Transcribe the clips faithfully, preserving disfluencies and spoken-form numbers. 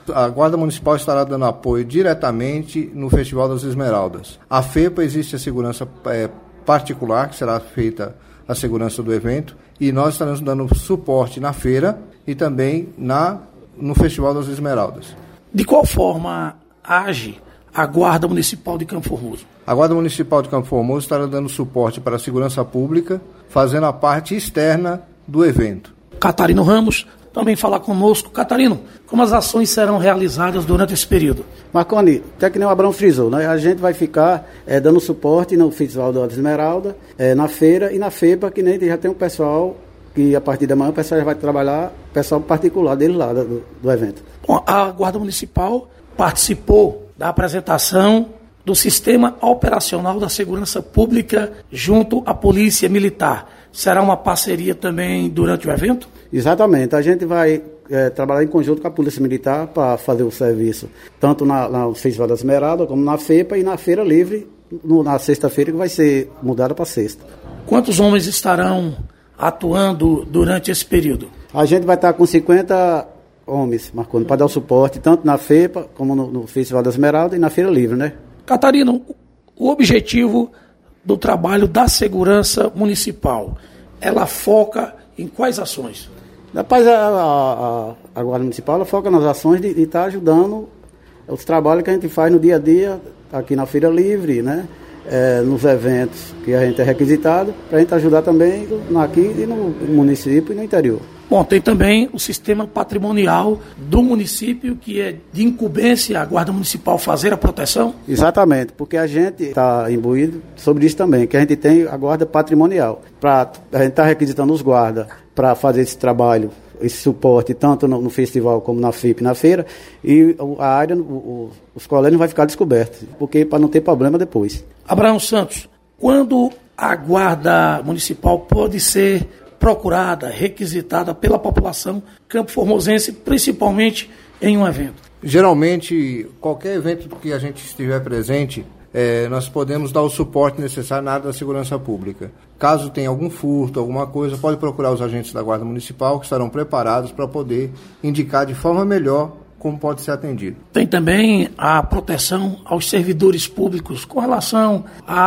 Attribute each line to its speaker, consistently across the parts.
Speaker 1: A Guarda Municipal estará dando apoio diretamente no Festival das Esmeraldas. A FEPA existe a segurança é, particular, que será feita a segurança do evento, e nós estaremos dando suporte na feira e também na, no Festival das Esmeraldas.
Speaker 2: De qual forma age a Guarda Municipal de Campo Formoso?
Speaker 1: A Guarda Municipal de Campo Formoso estará dando suporte para a segurança pública, fazendo a parte externa do evento.
Speaker 2: Catarino Ramos também falar conosco. Catarino, como as ações serão realizadas durante esse período?
Speaker 3: Marconi, até que nem o Abrão frisou, né? A gente vai ficar é, dando suporte no Festival da Esmeralda, é, na feira e na FEPA, que nem já tem um pessoal que a partir da manhã o pessoal já vai trabalhar, pessoal particular dele lá do, do evento.
Speaker 2: Bom, a Guarda Municipal participou da apresentação do Sistema Operacional da Segurança Pública junto à Polícia Militar. Será uma parceria também durante o evento?
Speaker 3: Exatamente. A gente vai é, trabalhar em conjunto com a Polícia Militar para fazer o serviço, tanto na, na Festival da Esmeralda, como na FEPA e na Feira Livre, no, na sexta-feira, que vai ser mudada para sexta.
Speaker 2: Quantos homens estarão atuando durante esse período?
Speaker 3: A gente vai estar com cinquenta homens, Marconi, para dar o suporte, tanto na FEPA, como no, no Festival da Esmeralda e na Feira Livre, né? Catarina,
Speaker 2: o objetivo do trabalho da segurança municipal, ela foca em quais ações?
Speaker 3: Rapaz, a, a, a Guarda Municipal ela foca nas ações de estar tá ajudando os trabalhos que a gente faz no dia a dia, aqui na Feira Livre, né? É, nos eventos que a gente é requisitado, para a gente ajudar também aqui e no município e no interior.
Speaker 2: Bom, tem também o sistema patrimonial do município, que é de incumbência a Guarda Municipal fazer a proteção?
Speaker 3: Exatamente, porque a gente está imbuído sobre isso também, que a gente tem a guarda patrimonial. Pra, a gente está requisitando os guardas para fazer esse trabalho, esse suporte, tanto no, no festival como na FIP, na feira, e a área, o, o, os colégios vai ficar descobertos, porque para não ter problema depois.
Speaker 2: Abraão Santos, quando a Guarda Municipal pode ser procurada, requisitada pela população campo-formosense, principalmente em um evento?
Speaker 1: Geralmente, qualquer evento que a gente estiver presente, é, nós podemos dar o suporte necessário na área da segurança pública. Caso tenha algum furto, alguma coisa, pode procurar os agentes da Guarda Municipal, que estarão preparados para poder indicar de forma melhor como pode ser atendido.
Speaker 2: Tem também a proteção aos servidores públicos com relação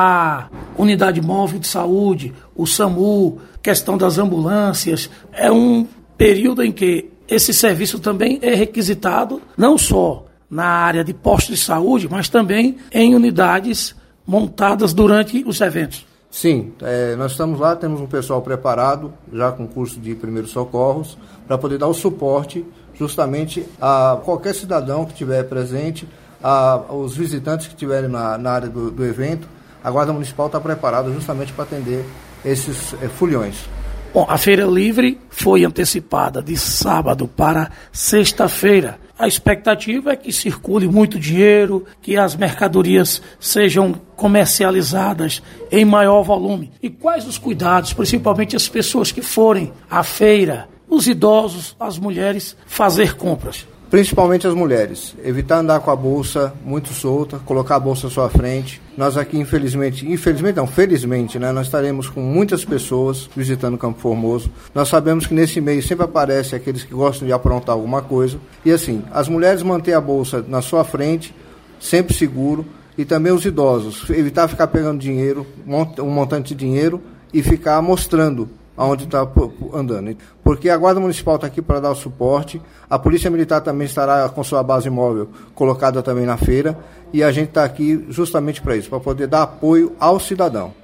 Speaker 2: à unidade móvel de saúde, o SAMU, questão das ambulâncias. É um período em que esse serviço também é requisitado, não só na área de postos de saúde, mas também em unidades montadas durante os eventos.
Speaker 1: Sim, é, nós estamos lá, temos um pessoal preparado, já com curso de primeiros socorros, para poder dar o suporte justamente a qualquer cidadão que estiver presente, a, aos visitantes que estiverem na, na área do, do evento. A Guarda Municipal está preparada justamente para atender esses é, fulhões.
Speaker 2: Bom, a Feira Livre foi antecipada de sábado para sexta-feira. A expectativa é que circule muito dinheiro, que as mercadorias sejam comercializadas em maior volume. E quais os cuidados, principalmente as pessoas que forem à feira, os idosos, as mulheres, fazer compras?
Speaker 1: Principalmente as mulheres. Evitar andar com a bolsa muito solta, colocar a bolsa à sua frente. Nós aqui, infelizmente, infelizmente não, felizmente, né, nós estaremos com muitas pessoas visitando Campo Formoso. Nós sabemos que nesse meio sempre aparece aqueles que gostam de aprontar alguma coisa. E assim, as mulheres manter a bolsa na sua frente, sempre seguro. E também os idosos, evitar ficar pegando dinheiro, um montante de dinheiro e ficar mostrando aonde está andando. Porque a Guarda Municipal está aqui para dar o suporte, a Polícia Militar também estará com sua base móvel colocada também na feira, e a gente está aqui justamente para isso, para poder dar apoio ao cidadão.